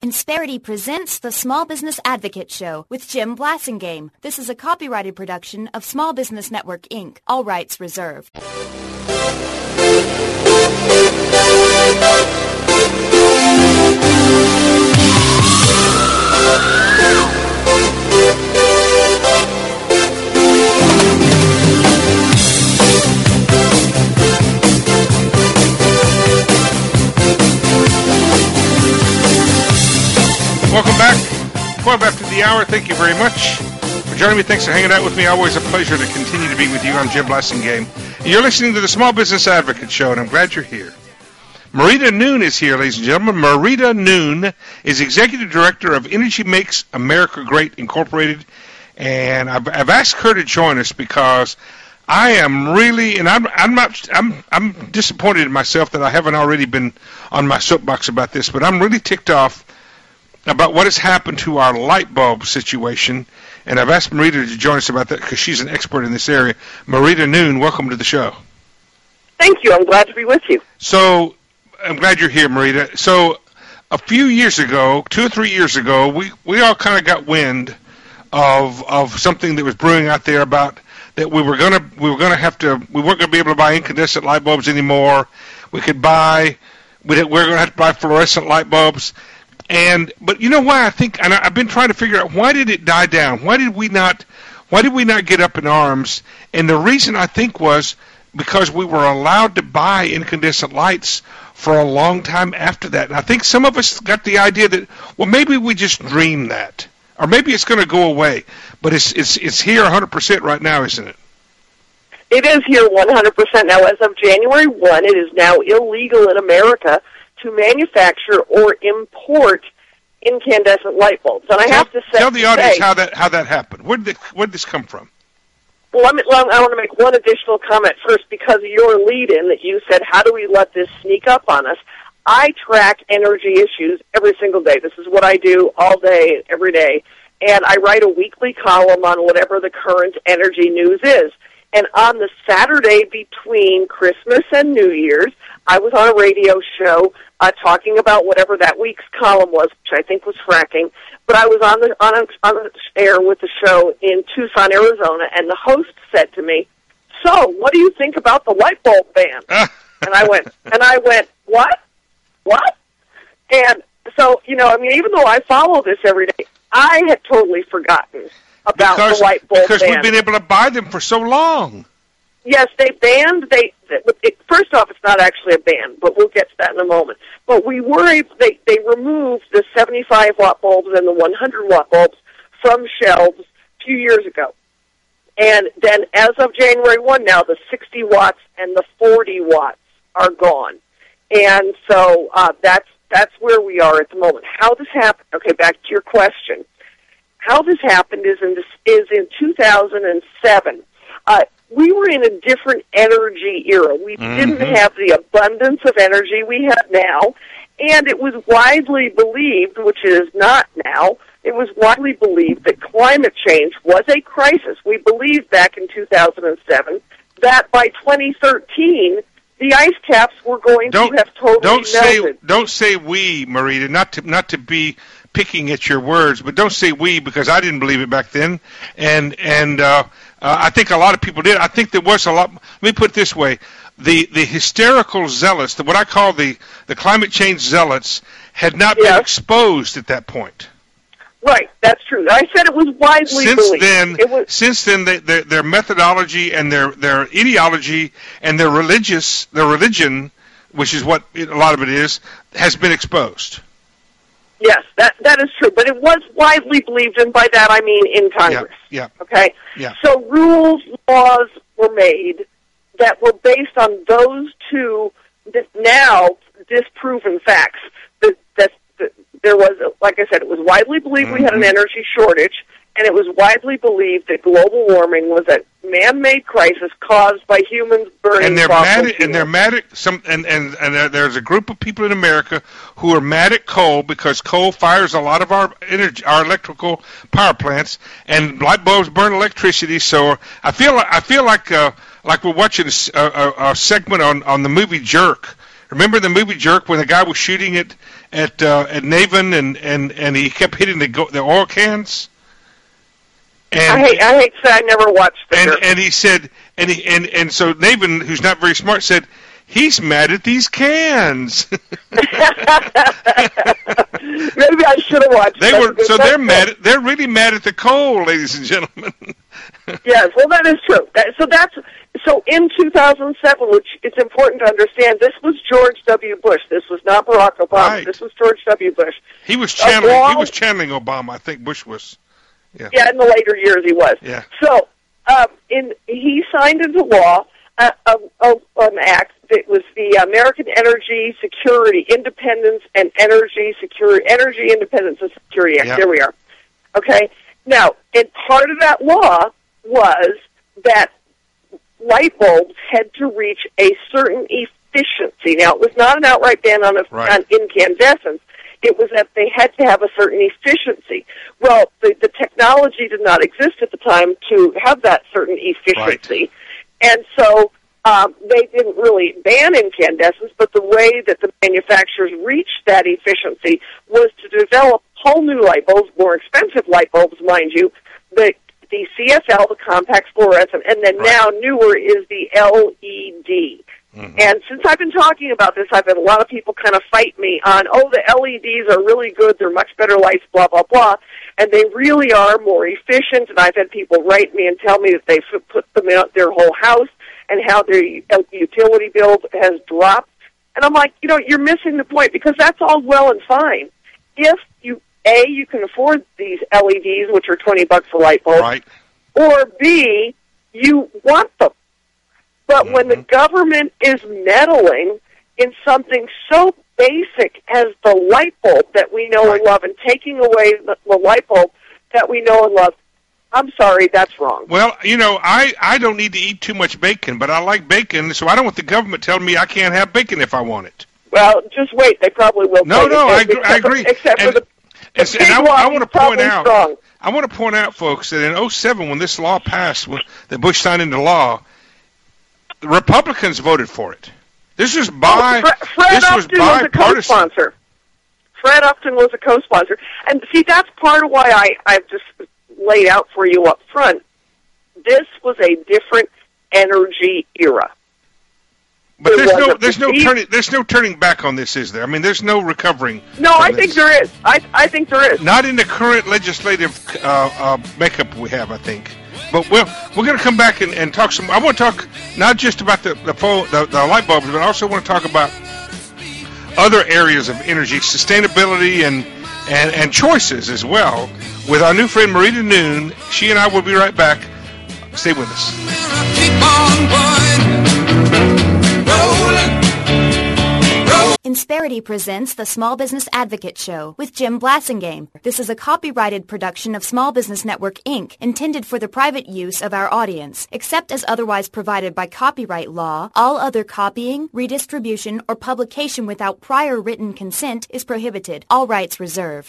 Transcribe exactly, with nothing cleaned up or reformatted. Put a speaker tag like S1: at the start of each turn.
S1: Insperity presents the Small Business Advocate Show with Jim Blasingame. This is a copyrighted production of Small Business Network, Incorporated. All rights reserved.
S2: Welcome back. twelve after the hour. Thank you very much for joining me. Thanks for hanging out with me. Always a pleasure to continue to be with you. I'm Jim Blasingame. And you're listening to the Small Business Advocate Show, and I'm glad you're here. Marita Noon is here, ladies and gentlemen. Marita Noon is Executive Director of Energy Makes America Great, Incorporated. And I've, I've asked her to join us because I am really, and I'm, I'm not, I'm, I'm disappointed in myself that I haven't already been on my soapbox about this, but I'm really ticked off about what has happened to our light bulb situation, and I've asked Marita to join us about that because she's an expert in this area. Marita Noon, welcome to the show.
S3: Thank you. I'm glad to be with you.
S2: So, I'm glad you're here, Marita. So, a few years ago, two or three years ago, we, we all kind of got wind of of something that was brewing out there about that we were gonna we were gonna have to we weren't gonna be able to buy incandescent light bulbs anymore. We could buy we we we're gonna have to buy fluorescent light bulbs. And but you know why I think, and I've been trying to figure out, why did it die down? Why did we not why did we not get up in arms? And the reason I think was because we were allowed to buy incandescent lights for a long time after that. And I think some of us got the idea that, well, maybe we just dreamed that, or maybe it's going to go away. But it's it's it's here one hundred percent right now, isn't it?
S3: It is here one hundred percent now. As of January first, it is now illegal in America to manufacture or import incandescent light bulbs. And I
S2: tell,
S3: have to say,
S2: tell the audience
S3: say,
S2: how that how that happened. Where did where did this come from?
S3: Well, let me, let, I want to make one additional comment first because of your lead-in that you said, how do we let this sneak up on us? I track energy issues every single day. This is what I do all day, every day. And I write a weekly column on whatever the current energy news is. And on the Saturday between Christmas and New Year's, I was on a radio show uh, talking about whatever that week's column was, which I think was fracking. But I was on the on, a, on the air with the show in Tucson, Arizona, and the host said to me, "So, what do you think about the light bulb ban?" and I went, and I went, "What? What?" And so, you know, I mean, even though I follow this every day, I had totally forgotten about
S2: because,
S3: the light bulb
S2: because
S3: ban.
S2: we've been able to buy them for so long.
S3: Yes, they banned, they, it, first off, it's not actually a ban, but we'll get to that in a moment. But we were able, they, they removed the seventy-five watt bulbs and the one hundred watt bulbs from shelves a few years ago. And then as of January first now, the sixty watts and the forty watts are gone. And so uh, that's, that's where we are at the moment. How this happened, okay, back to your question. How this happened is in, this, is in two thousand seven. Uh, we were in a different energy era. We mm-hmm. didn't have the abundance of energy we have now, and it was widely believed, which it is not now, it was widely believed that climate change was a crisis. We believed back in two thousand seven that by twenty thirteen, the ice caps were going
S2: don't,
S3: to have totally
S2: don't say,
S3: melted.
S2: Don't say we, Marita, not to, not to be picking at your words, but don't say we, because I didn't believe it back then, and and uh, uh, I think a lot of people did. I think there was a lot. Let me put it this way: the the hysterical zealots, the, what I call the the climate change zealots, had not
S3: yes.
S2: been exposed at that point.
S3: Right, that's true. I said it was widely
S2: since
S3: believed.
S2: Then,
S3: it was,
S2: since then, they, their their methodology and their their ideology and their religious their religion, which is what it, a lot of it is, has been exposed.
S3: Yes, that that is true, but it was widely believed, and by that I mean in Congress.
S2: Yeah. yeah.
S3: Okay?
S2: Yeah.
S3: So rules, laws were made that were based on those two now disproven facts. That, that, that there was, like I said, it was widely believed mm-hmm. we had an energy shortage, and it was widely believed that global warming was a man-made crisis caused by humans burning
S2: and they're
S3: fossil
S2: mad at,
S3: fuels.
S2: and they're mad at some and and and there's a group of people in America who are mad at coal because coal fires a lot of our energy, our electrical power plants, and light bulbs burn electricity. So I feel like I feel like uh, like we're watching a, a, a segment on on the movie Jerk. Remember the movie Jerk when the guy was shooting it at uh, at Navin, and, and, and he kept hitting the go- the oil cans. And,
S3: I hate I hate to say I never watched the
S2: and, and he said, and he and, and so Navin, who's not very smart, said, he's mad at these cans.
S3: Maybe I should have watched.
S2: They
S3: that
S2: were so
S3: that's
S2: they're
S3: good.
S2: mad. At, they're really mad at the coal, ladies and gentlemen.
S3: Yes, well, that is true. That, so that's so in two thousand seven, which it's important to understand. This was George W. Bush. This was not Barack Obama.
S2: Right.
S3: This was George W. Bush.
S2: He was channeling.
S3: Long,
S2: he was channeling Obama. I think Bush was. Yeah.
S3: Yeah, in the later years he was.
S2: Yeah.
S3: So um, in he signed into law a, a, a, an act that was the American Energy Security Independence and Energy Security Energy Independence and Security Act.
S2: Yep.
S3: There we are. Okay. Now, and part of that law was that light bulbs had to reach a certain efficiency. Now, it was not an outright ban on, a,
S2: right.
S3: on incandescence. It was that they had to have a certain efficiency. Well, the, the technology did not exist at the time to have that certain efficiency. Right. And so um, they didn't really ban incandescence, but the way that the manufacturers reached that efficiency was to develop whole new light bulbs, more expensive light bulbs, mind you, the the C F L, the compact fluorescent, and then
S2: right.
S3: now newer is the L E D. Mm-hmm. And since I've been talking about this, I've had a lot of people kind of fight me on, oh, the L E Ds are really good, they're much better lights, blah, blah, blah, and they really are more efficient, and I've had people write me and tell me that they've put them in their whole house and how their utility bill has dropped. And I'm like, you know, you're missing the point, because that's all well and fine. If you, A, you can afford these L E Ds, which are twenty bucks a light bulb,
S2: right.
S3: or B, you want them. But mm-hmm. when the government is meddling in something so basic as the light bulb that we know
S2: right.
S3: and love, and taking away the, the light bulb that we know and love, I'm sorry, that's wrong.
S2: Well, you know, I, I don't need to eat too much bacon, but I like bacon, so I don't want the government telling me I can't have bacon if I want it.
S3: Well, just wait. They probably will.
S2: No, no, I agree. I agree.
S3: For, except
S2: and,
S3: for the, the
S2: and, and I, I want to point out,
S3: strong.
S2: I want to point out, folks, that in oh seven, when this law passed, when the Bush signed into law, the Republicans voted for it. This was by
S3: oh, Fred, Fred
S2: this
S3: Upton
S2: was bipartisan.
S3: Was a co-sponsor. Fred Upton was a co-sponsor, and see, that's part of why I I've just laid out for you up front. This was a different energy era.
S2: But
S3: there
S2: there's no there's
S3: perceived...
S2: no turning there's no turning back on this, is there? I mean, there's no recovering.
S3: No, I this. think there is. I I think there is.
S2: Not in the current legislative uh, uh, makeup we have, I think. But we're we're going to come back and, and talk some. I want to talk not just about the the, phone, the the light bulbs, but I also want to talk about other areas of energy, sustainability, and and and choices as well. With our new friend Marita Noon, she and I will be right back. Stay with us.
S4: Keep on going, rolling.
S1: Insperity presents the Small Business Advocate Show with Jim Blasingame. This is a copyrighted production of Small Business Network, Incorporated, intended for the private use of our audience. Except as otherwise provided by copyright law, all other copying, redistribution, or publication without prior written consent is prohibited. All rights reserved.